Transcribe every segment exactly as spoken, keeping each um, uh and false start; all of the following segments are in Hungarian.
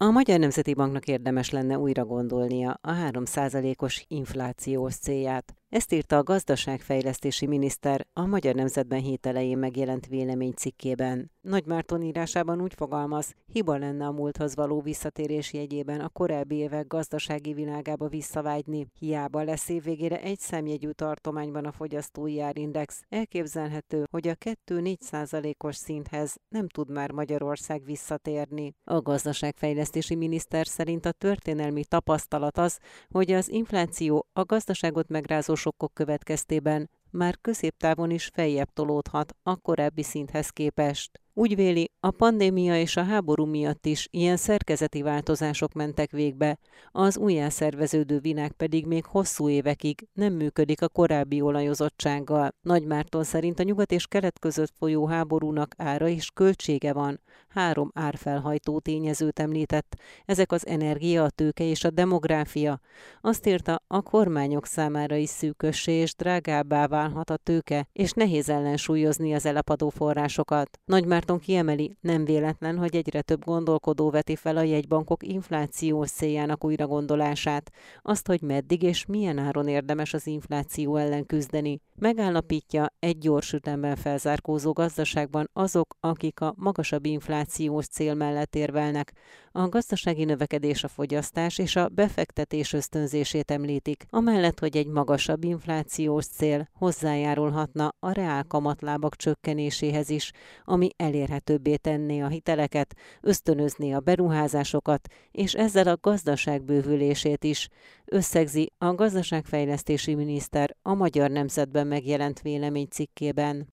A Magyar Nemzeti Banknak érdemes lenne újra gondolnia a három százalékos inflációs célját. Ezt írta a gazdaságfejlesztési miniszter a Magyar Nemzetben hét elején megjelent véleménycikkében. Nagy Márton írásában úgy fogalmaz, hiba lenne a múlthoz való visszatérés jegyében a korábbi évek gazdasági világába visszavágyni. Hiába lesz évvégére egy számjegyű tartományban a fogyasztói árindex, elképzelhető, hogy a kettő-négy százalékos szinthez nem tud már Magyarország visszatérni. A gazdaságfejlesztési miniszter szerint a történelmi tapasztalat az, hogy az infláció a gazdaságot megrázó sokkok következtében már középtávon is feljebb tolódhat a korábbi szinthez képest. Úgy véli, a pandémia és a háború miatt is ilyen szerkezeti változások mentek végbe, az újjászerveződő világ pedig még hosszú évekig nem működik a korábbi olajozottsággal. Nagy Márton szerint a nyugat és kelet között folyó háborúnak ára és költsége van. Három árfelhajtó tényezőt említett, ezek az energia, a tőke és a demográfia. Azt írta, a kormányok számára is szűkössé és drágábbá válhat a tőke, és nehéz ellensúlyozni az elapadó forrásokat. Nagy Márton kiemeli, nem véletlen, hogy egyre több gondolkodó veti fel a jegybankok inflációs céljának újragondolását, azt, hogy meddig és milyen áron érdemes az infláció ellen küzdeni. Megállapítja, egy gyors ütemben felzárkózó gazdaságban azok, akik a magasabb inflációs cél mellett érvelnek, a gazdasági növekedés, a fogyasztás és a befektetés ösztönzését említik, amellett, hogy egy magasabb inflációs cél hozzájárulhatna a reál kamatlábak csökkenéséhez is, ami elérhetőbbé tenné a hiteleket, ösztönözné a beruházásokat, és ezzel a gazdaság bővülését is, összegzi a gazdaságfejlesztési miniszter a Magyar Nemzetben megjelent véleménycikkében.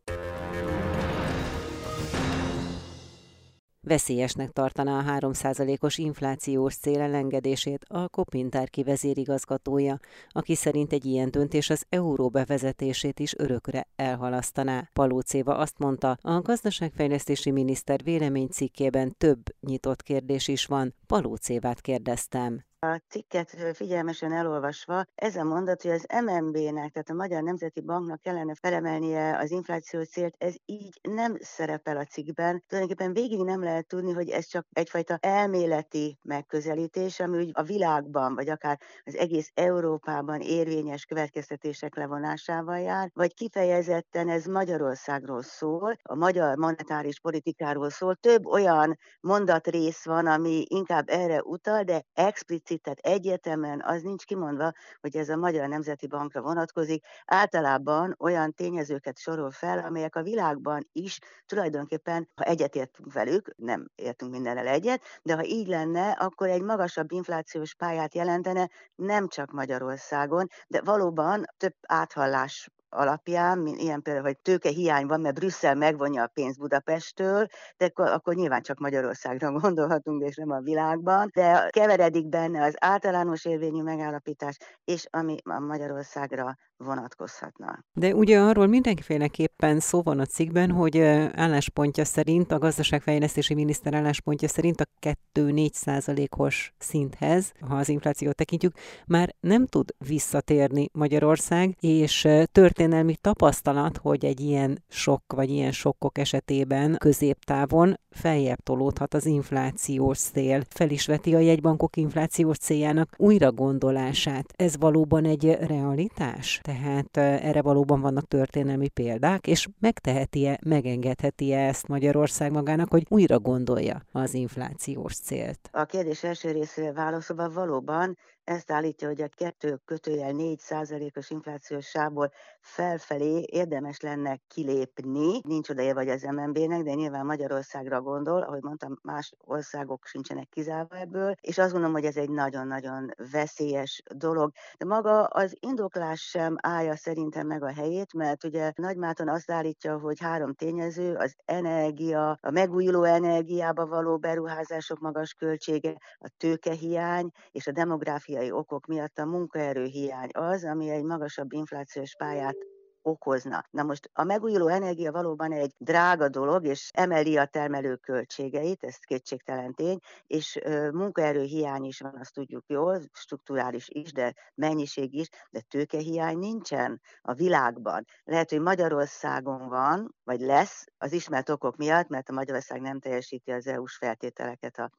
Veszélyesnek tartaná a három százalékos inflációs cél elengedését a Kopintárki vezérigazgatója, aki szerint egy ilyen döntés az euró bevezetését is örökre elhalasztaná. Palóc Éva azt mondta, a gazdaságfejlesztési miniszter véleménycikkében több nyitott kérdés is van. Palóc Évát kérdeztem. A cikket figyelmesen elolvasva, ez a mondat, hogy az em en bé-nek, tehát a Magyar Nemzeti Banknak kellene felemelnie az inflációs célt, ez így nem szerepel a cikkben. Tulajdonképpen végig nem lehet tudni, hogy ez csak egyfajta elméleti megközelítés, ami úgy a világban, vagy akár az egész Európában érvényes következtetések levonásával jár, vagy kifejezetten ez Magyarországról szól, a magyar monetáris politikáról szól. Több olyan mondatrész van, ami inkább erre utal, de explicit, tehát egyértelműen az nincs kimondva, hogy ez a Magyar Nemzeti Bankra vonatkozik. Általában olyan tényezőket sorol fel, amelyek a világban is tulajdonképpen, ha egyetértünk velük, nem értünk mindennel egyet, de ha így lenne, akkor egy magasabb inflációs pályát jelentene nem csak Magyarországon, de valóban több áthallás alapján, mint ilyen például, hogy tőkehiány van, mert Brüsszel megvonja a pénzt Budapesttől, de akkor, akkor nyilván csak Magyarországra gondolhatunk, és nem a világban, de keveredik benne az általános érvényű megállapítás, és ami a Magyarországra vonatkozhatna. De ugye arról mindenféleképpen szó van a cikkben, hogy álláspontja szerint, a gazdaságfejlesztési miniszter álláspontja szerint a kettő-négy százalékos szinthez, ha az inflációt tekintjük, már nem tud visszatérni Magyarország, és történelmi tapasztalat, hogy egy ilyen sok vagy ilyen sokkok esetében középtávon feljebb tolódhat az inflációs cél. Fel is veti a jegybankok inflációs céljának újra gondolását. Ez valóban egy realitás? Tehát erre valóban vannak történelmi példák, és megteheti-e, megengedheti-e ezt Magyarország magának, hogy újra gondolja az inflációs célt? A kérdés első részére válaszolva valóban ezt állítja, hogy a kettő kötőjel négy százalékos inflációs sávból felfelé érdemes lenne kilépni. Nincs odaérve vagy az em en bé-nek, de nyilván Magyarországra gondol, ahogy mondtam, más országok sincsenek kizárva ebből, és azt gondolom, hogy ez egy nagyon-nagyon veszélyes dolog. De maga az indoklás sem állja szerintem meg a helyét, mert ugye Nagy Márton azt állítja, hogy három tényező, az energia, a megújuló energiába való beruházások magas költsége, a tőkehiány és a demográfiai okok miatt a munkaerőhiány az, ami egy magasabb inflációs pályát okozna. Na most a megújuló energia valóban egy drága dolog, és emeli a termelő költségeit, ez kétségtelen tény, és ö, munkaerőhiány is van, azt tudjuk jól, strukturális is, de mennyiség is, de tőkehiány nincsen a világban. Lehet, hogy Magyarországon van, vagy lesz az ismert okok miatt, mert a Magyarország nem teljesíti az é u-s feltételeket a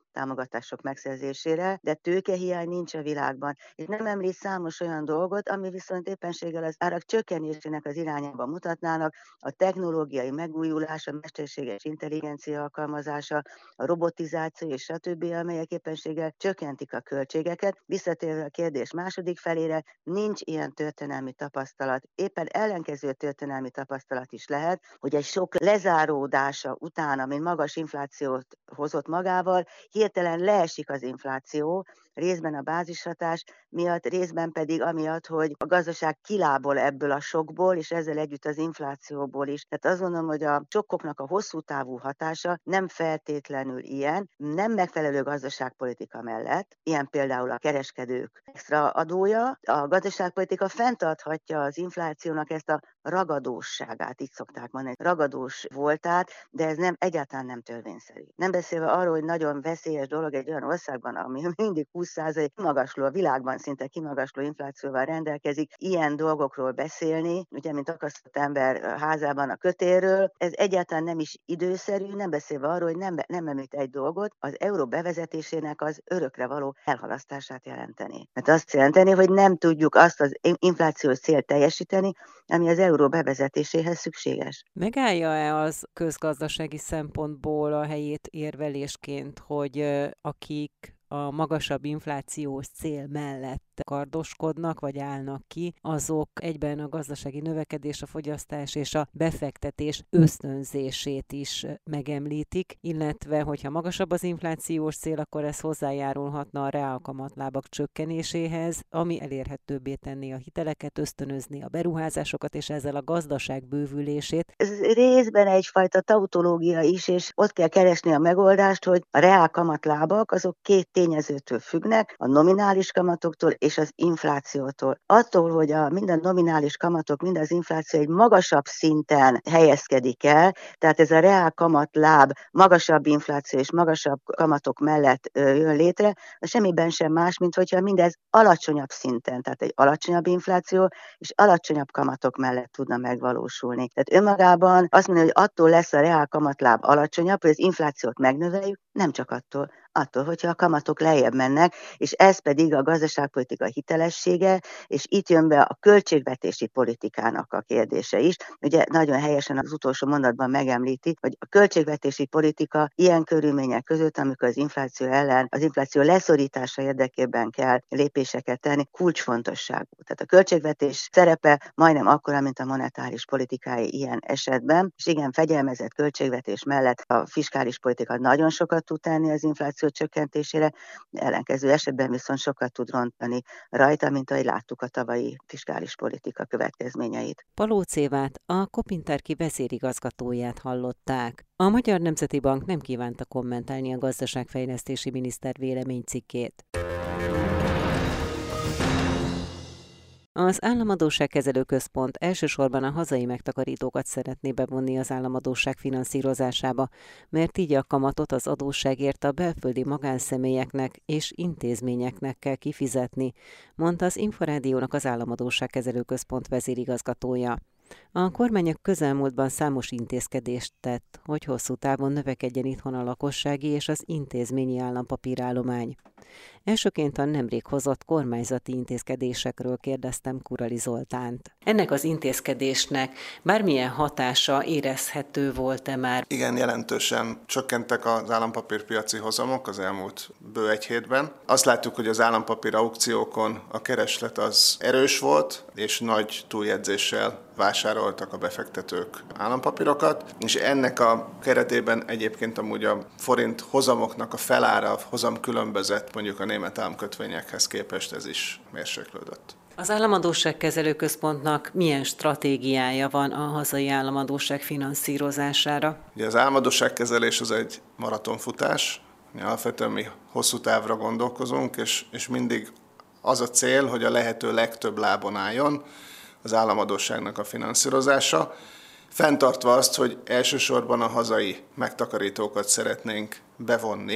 támogatások megszerzésére, de tőkehiány nincs a világban. És nem említ számos olyan dolgot, ami viszont éppenséggel az árak csökkenésének az irányába mutatnának, a technológiai megújulás, a mesterséges intelligencia alkalmazása, a robotizáció és stb., amelyek éppenséggel csökkentik a költségeket. Visszatérve a kérdés második felére, nincs ilyen történelmi tapasztalat. Éppen ellenkező történelmi tapasztalat is lehet, hogy egy sok lezáródása után, ami magas inflációt hozott magával, hirtelen leesik az infláció, részben a bázishatás miatt, részben pedig amiatt, hogy a gazdaság kilábol ebből a sokból, és ezzel együtt az inflációból is. Tehát azt gondolom, hogy a sokkoknak a hosszú távú hatása nem feltétlenül ilyen, nem megfelelő gazdaságpolitika mellett, ilyen például a kereskedők extra adója, a gazdaságpolitika fenntarthatja az inflációnak ezt a ragadósságát, így szokták mondani, ragadós voltát, de ez nem, egyáltalán nem törvényszerű. Nem beszélve arról, hogy nagyon veszélyes dolog egy olyan országban, ami mindig húsz százalék kimagasló, a világban szinte kimagasló inflációval rendelkezik, ilyen dolgokról beszélni, ugye, mint akasztott ember házában a kötélről, ez egyáltalán nem is időszerű, nem beszélve arról, hogy nem, nem említ egy dolgot, az euró bevezetésének az örökre való elhalasztását jelenteni. Mert azt jelenteni, hogy nem tudjuk azt az inflációs célt teljesíteni, ami az euró bevezetéséhez szükséges. Megállja-e az közgazdasági szempontból a helyét érvelésként, hogy akik a magasabb inflációs cél mellett kardoskodnak, vagy állnak ki, azok egyben a gazdasági növekedés, a fogyasztás és a befektetés ösztönzését is megemlítik, illetve, hogyha magasabb az inflációs cél, akkor ez hozzájárulhatna a reálkamatlábak csökkenéséhez, ami elérhetőbbé tenné a hiteleket, ösztönözni a beruházásokat, és ezzel a gazdaság bővülését. Ez részben egyfajta tautológia is, és ott kell keresni a megoldást, hogy a reálkamatlábak azok két tényezőtől függnek, a nominális kamatoktól és az inflációtól. Attól, hogy a mind a nominális kamatok, mind az infláció egy magasabb szinten helyezkedik el, tehát ez a reál kamatláb magasabb infláció és magasabb kamatok mellett jön létre, az semmiben sem más, mint hogyha mindez alacsonyabb szinten, tehát egy alacsonyabb infláció és alacsonyabb kamatok mellett tudna megvalósulni. Tehát önmagában azt mondja, hogy attól lesz a reál kamatláb alacsonyabb, hogy az inflációt megnöveljük, nem csak attól, attól, hogyha a kamatok lejjebb mennek, és ez pedig a gazdaságpolitika hitelessége, és itt jön be a költségvetési politikának a kérdése is. Ugye nagyon helyesen az utolsó mondatban megemlíti, hogy a költségvetési politika ilyen körülmények között, amikor az infláció ellen, az infláció leszorítása érdekében kell lépéseket tenni, kulcsfontosságú. Tehát a költségvetés szerepe majdnem akkora, mint a monetáris politikája ilyen esetben, és igen, fegyelmezett költségvetés mellett a fiskális politika nagyon sokat tud tenni az infláció csökkentésére, ellenkező esetben viszont sokat tud rontani rajta, mint ahogy láttuk a tavalyi fiskális politika következményeit. Palóc Évát, a Kopinterki vezérigazgatóját hallották. A Magyar Nemzeti Bank nem kívánta kommentálni a gazdaságfejlesztési miniszter véleménycikkét. Az Államadósságkezelő Központ elsősorban a hazai megtakarítókat szeretné bevonni az államadósság finanszírozásába, mert így a kamatot az adósságért a belföldi magánszemélyeknek és intézményeknek kell kifizetni, mondta az Inforádiónak az Államadósságkezelő Központ vezérigazgatója. A kormány a közelmúltban számos intézkedést tett, hogy hosszú távon növekedjen itthon a lakossági és az intézményi állampapírállomány. Elsőként a nemrég hozott kormányzati intézkedésekről kérdeztem Kurali Zoltánt. Ennek az intézkedésnek bármilyen hatása érezhető volt-e már? Igen, jelentősen csökkentek az állampapírpiaci hozamok az elmúlt bő egy hétben. Azt láttuk, hogy az állampapír aukciókon a kereslet az erős volt, és nagy túljegyzéssel vásároltak a befektetők állampapírokat, és ennek a keretében egyébként amúgy a forint hozamoknak a felára, a hozam különbözet mondjuk a német államkötvényekhez képest ez is mérséklődött. Az Államadósságkezelő Központnak milyen stratégiája van a hazai államadósság finanszírozására? Ugye az államadósságkezelés az egy maratonfutás, alapvetően mi hosszú távra gondolkozunk, és, és mindig az a cél, hogy a lehető legtöbb lábon álljon az államadósságnak a finanszírozása, fenntartva azt, hogy elsősorban a hazai megtakarítókat szeretnénk bevonni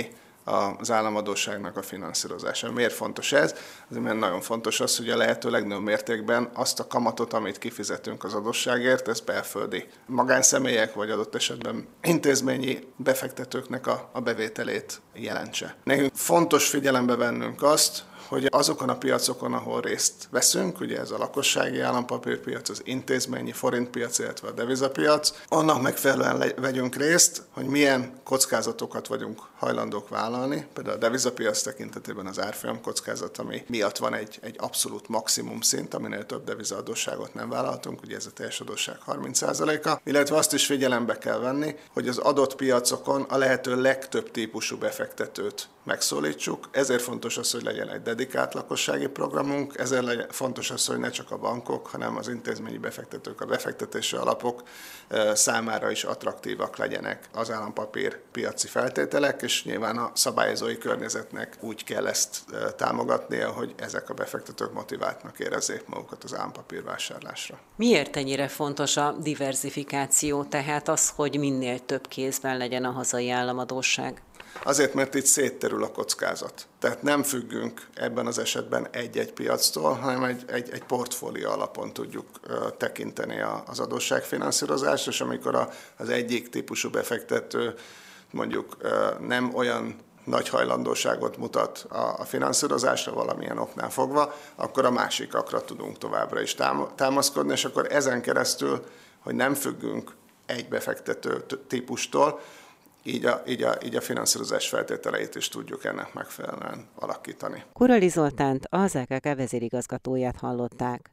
az államadósságnak a finanszírozása. Miért fontos ez? Azért mert nagyon fontos az, hogy a lehető legnagyobb mértékben azt a kamatot, amit kifizetünk az adósságért, ez belföldi magánszemélyek, vagy adott esetben intézményi befektetőknek a, a bevételét jelentse. Nekünk fontos figyelembe vennünk azt, hogy azokon a piacokon, ahol részt veszünk, ugye ez a lakossági állampapírpiac, az intézményi forintpiac, illetve a devizapiac, annak megfelelően le- vegyünk részt, hogy milyen kockázatokat vagyunk hajlandók vállalni. Például a devizapiac tekintetében az árfolyam kockázat, ami miatt van egy, egy abszolút maximum szint, aminél több devizaadósságot nem vállaltunk, ugye ez a teljes adósság harminc százaléka, illetve azt is figyelembe kell venni, hogy az adott piacokon a lehető legtöbb típusú befektetőt megszólítsuk. Ezért fontos az, hogy legyen egy dedikált lakossági programunk, ezért legyen, fontos az, hogy ne csak a bankok, hanem az intézményi befektetők, a befektetési alapok számára is attraktívak legyenek az állampapír piaci feltételek, és nyilván a szabályozói környezetnek úgy kell ezt támogatnia, hogy ezek a befektetők motiváltnak érezzék magukat az állampapír vásárlásra. Miért ennyire fontos a diverzifikáció, tehát az, hogy minél több kézben legyen a hazai államadósság? Azért, mert itt szétterül a kockázat. Tehát nem függünk ebben az esetben egy-egy piactól, hanem egy, egy, egy portfólió alapon tudjuk uh, tekinteni a, az adósságfinanszírozást, és amikor a, az egyik típusú befektető mondjuk uh, nem olyan nagy hajlandóságot mutat a, a finanszírozásra valamilyen oknál fogva, akkor a másikakra tudunk továbbra is támaszkodni, és akkor ezen keresztül, hogy nem függünk egy befektető típustól, Így a, így, a, így a finanszírozás feltételeit is tudjuk ennek megfelelően alakítani. Kurali Zoltánt, az á ká ká vezérigazgatóját hallották.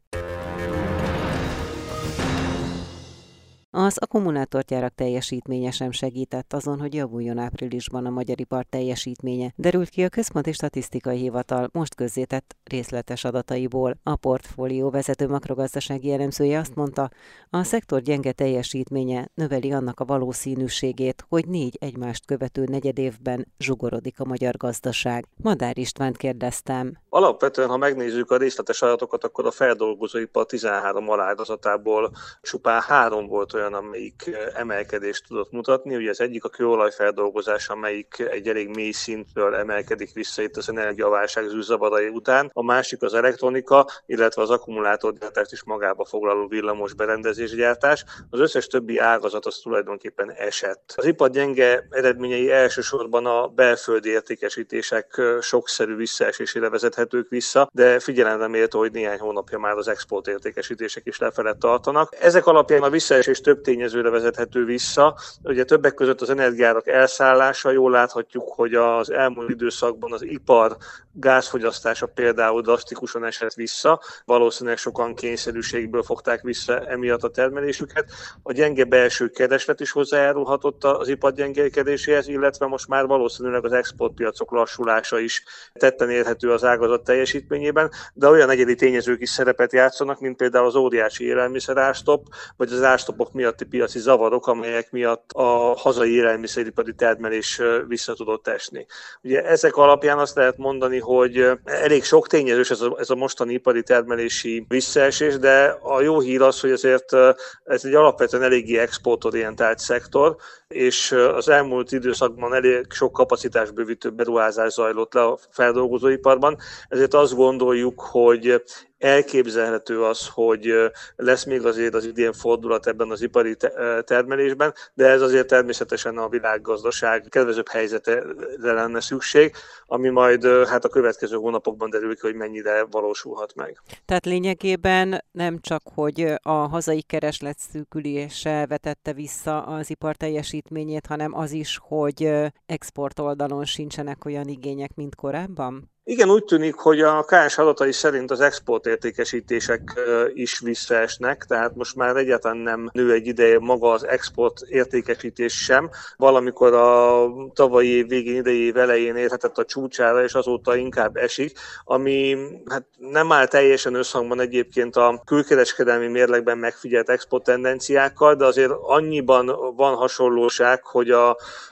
Az akkumulátorgyárak teljesítménye sem segített azon, hogy javuljon áprilisban a magyar ipar teljesítménye, derült ki a Központi Statisztikai Hivatal most közzétett részletes adataiból. A portfólió vezető makrogazdasági elemzője azt mondta, a szektor gyenge teljesítménye növeli annak a valószínűségét, hogy négy egymást követő negyedévben zsugorodik a magyar gazdaság. Madár Istvánt kérdeztem. Alapvetően, ha megnézzük a részletes adatokat, akkor a feldolgozóipar tizenhárom alágazatából csupán három volt olyan, amelyik emelkedést tudott mutatni. Ugye az egyik a kőolajfeldolgozás, amelyik egy elég mély szintről emelkedik vissza itt az energiaválság zűrzavarai után. A másik az elektronika, illetve az akkumulátorgyártást is magába foglaló villamos berendezésgyártás. Az összes többi ágazat az tulajdonképpen esett. Az ipar gyenge eredményei elsősorban a belföldi értékesítések sokszerű visszaesésére vezethetők vissza, de figyelemre méltó, hogy néhány hónapja már az export értékesítések is lefelé tartanak. Ezek alapján a visszaesés több tényezőre vezethető vissza. Ugye többek között az energiárak elszállása, jól láthatjuk, hogy az elmúlt időszakban az ipar gázfogyasztása például drasztikusan esett vissza, valószínűleg sokan kényszerűségből fogták vissza emiatt a termelésüket. A gyenge belső kereslet is hozzájárulhatott az ipar gyengélkedéséhez, illetve most már valószínűleg az exportpiacok lassulása is tetten érhető az ágazat teljesítményében, de olyan egyedi tényezők is szerepet játszanak, mint például az óriási élelmiszerárstopp, vagy az árstoppok miatti piaci zavarok, amelyek miatt a hazai élelmiszeripari termelés vissza tudott esni. Ugye ezek alapján azt lehet mondani, hogy elég sok tényezős ez a, ez a mostani ipari termelési visszaesés, de a jó hír az, hogy azért ez egy alapvetően eléggé exportorientált szektor, és az elmúlt időszakban elég sok kapacitásbővítő beruházás zajlott le a feldolgozóiparban, ezért azt gondoljuk, hogy elképzelhető az, hogy lesz még azért az idén fordulat ebben az ipari termelésben, de ez azért természetesen a világgazdaság kedvezőbb helyzetre lenne szükség, ami majd hát a következő hónapokban derül ki, hogy mennyire valósulhat meg. Tehát lényegében nem csak, hogy a hazai kereslet szűkülése vetette vissza az ipar teljesítményét, hanem az is, hogy export oldalon sincsenek olyan igények, mint korábban? Igen, úgy tűnik, hogy a ká es adatai szerint az exportértékesítések is visszaesnek, tehát most már egyáltalán nem nő egy ideje maga az exportértékesítés sem. Valamikor a tavalyi év végén, idei év elején érhetett a csúcsára, és azóta inkább esik, ami hát nem áll teljesen összhangban egyébként a külkereskedelmi mérlegben megfigyelt export tendenciákkal, de azért annyiban van hasonlóság, hogy a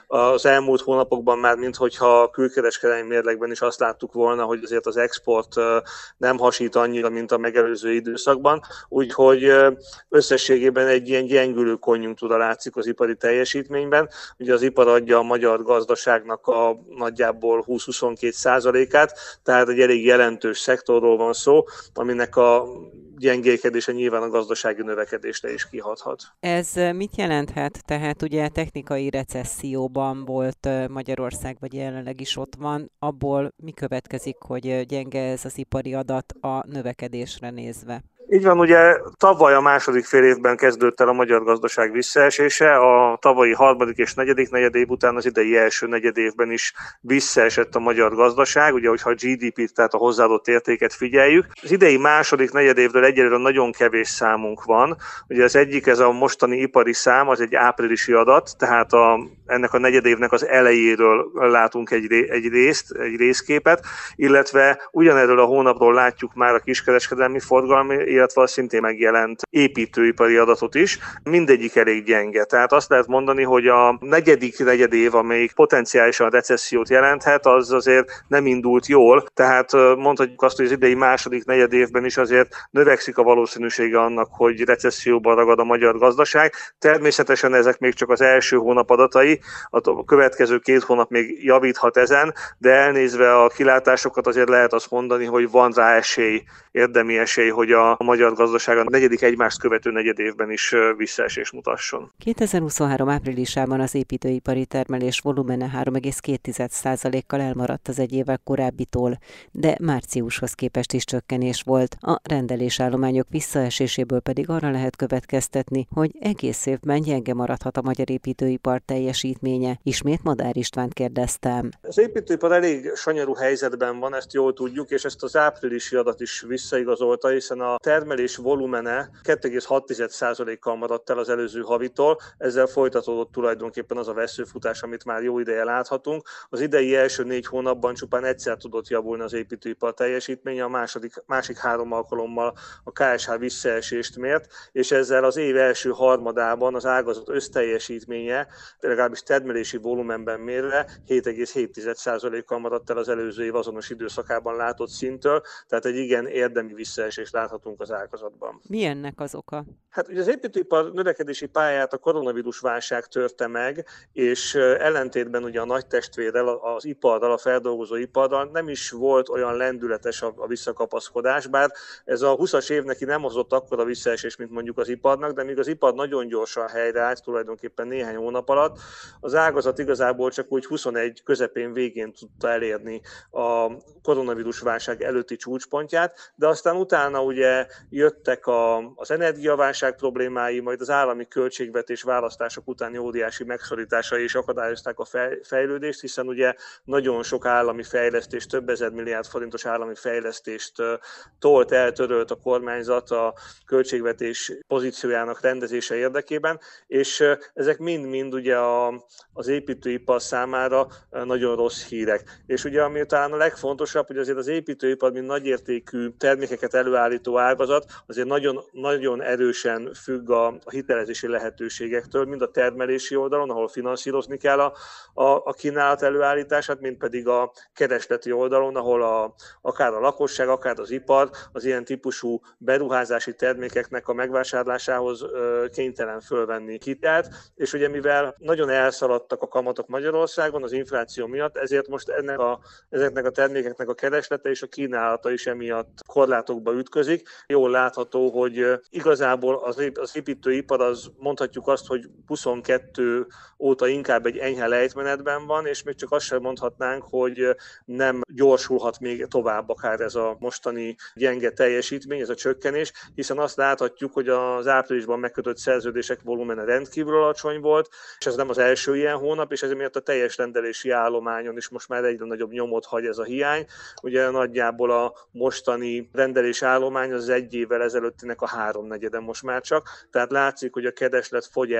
az elmúlt hónapokban már, minthogyha a külkereskedelmi mérlegben is azt láttuk volna, hogy azért az export nem hasít annyira, mint a megelőző időszakban, úgyhogy összességében egy ilyen gyengülő konjunktúra látszik az ipari teljesítményben. Ugye az ipar adja a magyar gazdaságnak a nagyjából húsz-huszonkettő százalékát, tehát egy elég jelentős szektorról van szó, aminek a gyengélkedése nyilván a gazdasági növekedésre is kihathat. Ez mit jelenthet? Tehát ugye technikai recesszióban volt Magyarország, vagy jelenleg is ott van. Abból mi következik, hogy gyenge ez az ipari adat a növekedésre nézve? Így van, ugye tavaly a második fél évben kezdődött el a magyar gazdaság visszaesése, a tavalyi harmadik és negyedik negyedév után az idei első negyedévben is visszaesett a magyar gazdaság, ugye hogyha a gé dé pét, tehát a hozzáadott értéket figyeljük. Az idei második negyedévről egyelőre nagyon kevés számunk van, ugye az egyik, ez a mostani ipari szám, az egy áprilisi adat, tehát a, ennek a negyedévnek az elejéről látunk egy, egy részt, egy részképet, illetve ugyanerről a hónapról látjuk már a kiskereskedelmi forgalmi, illetve szintén megjelent építőipari adatot is. Mindegyik elég gyenge. Tehát azt lehet mondani, hogy a negyedik negyedév, amelyik potenciálisan recessziót jelenthet, az azért nem indult jól. Tehát mondhatjuk azt, hogy az idei második negyedévben is azért növekszik a valószínűsége annak, hogy recesszióban ragad a magyar gazdaság. Természetesen ezek még csak az első hónap adatai, a következő két hónap még javíthat ezen, de elnézve a kilátásokat azért lehet azt mondani, hogy van rá esély, érdemi esély, hogy a a magyar gazdaság a negyedik egymást követő negyedévben is visszaesés mutasson. kétezer-huszonhárom áprilisában az építőipari termelés volumene három egész két százalékkal elmaradt az egy évvel korábbitól, de márciushoz képest is csökkenés volt. A rendelésállományok visszaeséséből pedig arra lehet következtetni, hogy egész évben gyenge maradhat a magyar építőipar teljesítménye. Ismét Madár Istvánt kérdeztem. Az építőipar elég sanyarú helyzetben van, ezt jól tudjuk, és ezt az áprilisi adat is visszaigazolta, hiszen a termelés volumene két egész hat százalékkal maradt el az előző havitól, ezzel folytatódott tulajdonképpen az a vesszőfutás, amit már jó ideje láthatunk. Az idei első négy hónapban csupán egyszer tudott javulni az építőipar teljesítménye, a második, másik három alkalommal a ká es há visszaesést mért, és ezzel az év első harmadában az ágazat összteljesítménye, legalábbis termelési volumenben mérve hét egész hét százalékkal maradt el az előző év azonos időszakában látott szinttől, tehát egy igen érdemi visszaesést láthatunk az ágazatban. Mi ennek az oka? Hát ugye az építőipar növekedési pályáját a koronavírus válság törte meg, és ellentétben ugye a nagy testvérrel, az iparral, a feldolgozó iparral nem is volt olyan lendületes a, a visszakapaszkodás, bár ez a húszas év neki nem hozott akkora visszaesés, mint mondjuk az iparnak, de míg az ipar nagyon gyorsan helyreállt, tulajdonképpen néhány hónap alatt, az ágazat igazából csak úgy huszonegy közepén végén tudta elérni a koronavírus válság előtti csúcspontját, de aztán utána ugye jöttek a, az energiaválság problémái, majd az állami költségvetés választások utáni óriási megszorításai is akadályozták a fejlődést, hiszen ugye nagyon sok állami fejlesztés, több ezer milliárd forintos állami fejlesztést tolt el, törölt a kormányzat a költségvetés pozíciójának rendezése érdekében, és ezek mind-mind ugye a, az építőipar számára nagyon rossz hírek. És ugye ami talán a legfontosabb, hogy azért az építőipar, mint nagyértékű termékeket előállító ágazat, azért nagyon, nagyon erősen függ a, a hitelezési lehetőségektől, mind a termelési oldalon, ahol finanszírozni kell a, a, a kínálat előállítását, mint pedig a keresleti oldalon, ahol a, akár a lakosság, akár az ipar az ilyen típusú beruházási termékeknek a megvásárlásához ö, kénytelen fölvenni hitelt, és ugye mivel nagyon elszaladtak a kamatok Magyarországon az infláció miatt, ezért most ennek a, ezeknek a termékeknek a kereslete és a kínálata is emiatt korlátokba ütközik. Jól látható, hogy igazából az, az építőipar az mondhatjuk azt, hogy huszonkettő óta inkább egy enyhe lejtmenetben van, és még csak azt sem mondhatnánk, hogy nem gyorsulhat még tovább akár ez a mostani gyenge teljesítmény, ez a csökkenés, hiszen azt láthatjuk, hogy az áprilisban megkötött szerződések volumene rendkívül alacsony volt, és ez nem az első ilyen hónap, és ez miatt a teljes rendelési állományon is most már egyre nagyobb nyomot hagy ez a hiány. Ugye nagyjából a mostani rendelési állomány az egy évvel ezelőttinek a háromnegyede most már csak, tehát látszik, hogy a kereslet fogy el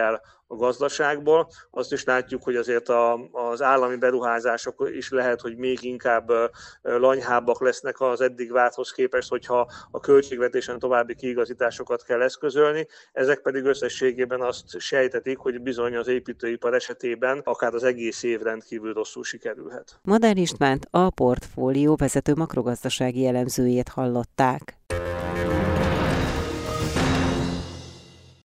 a gazdaságból. Azt is látjuk, hogy azért a, az állami beruházások is lehet, hogy még inkább lanyhábbak lesznek az eddig várthoz képest, hogyha a költségvetésen további kiigazításokat kell eszközölni. Ezek pedig összességében azt sejtetik, hogy bizony az építőipar esetében akár az egész év rendkívül rosszul sikerülhet. Madár Istvánt, a Portfólió vezető makrogazdasági elemzőjét hallották.